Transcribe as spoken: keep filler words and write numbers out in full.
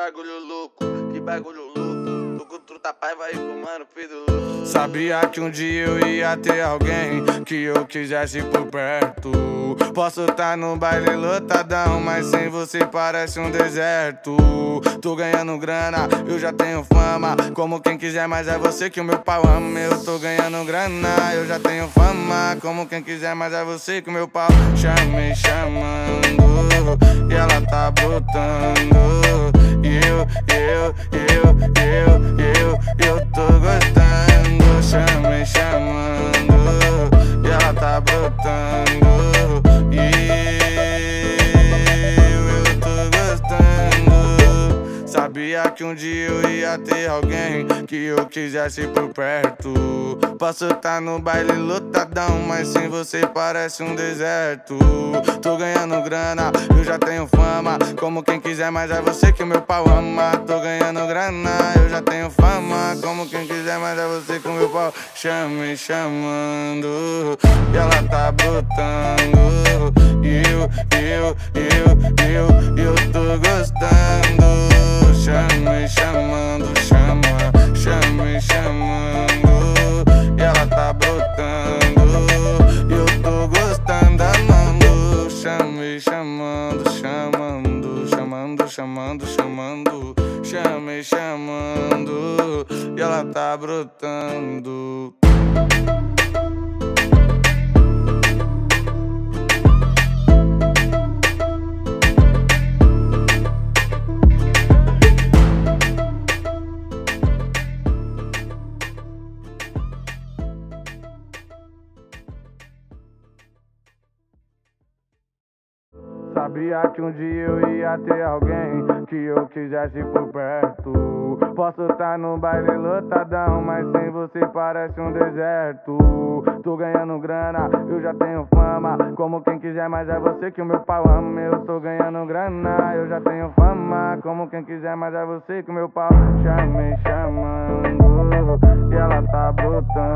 bagulho louco, que bagulho louco. Tô com truta paiva e fumando pido louco. Sabia que um dia eu ia ter alguém que eu quisesse por perto. Posso tá no baile lotadão, mas sem você parece um deserto. Tô ganhando grana, eu já tenho fama, como quem quiser, mas é você que o meu pau ama. Eu tô ganhando grana, eu já tenho fama, como quem quiser, mas é você que o meu pau chama me chamando. E ela tá brotando. E eu, eu, eu, eu, eu, eu tô gostando. Chama me chamando. E ela tá brotando. E eu, eu tô gostando. Sabia que um dia eu ia ter alguém que eu quisesse por perto. Posso tá no baile lotadão, mas sem você parece um deserto. Tô ganhando grana, eu já tenho fama, como quem quiser, mas é você que o meu pau ama. Tô ganhando grana, eu já tenho fama, como quem quiser, mas é você que o meu pau chama me chamando. E ela tá brotando. E eu, eu, eu, eu, eu tô gostando. Chama me chamando, chama, chama me chamando. E ela tá brotando. Eu tô gostando, amando. Chama me chamando, chamando, chamando, chamando, chamando. Chama me chamando. E ela tá brotando. Sabia que um dia eu ia ter alguém que eu quisesse por perto. Posso tá no baile lotadão, mas sem você parece um deserto. Tô ganhando grana, eu já tenho fama, como quem quiser, mas é você que o meu pau ama. Eu tô ganhando grana, eu já tenho fama, como quem quiser, mas é você que o meu pau chama me chamando. E ela tá brotando.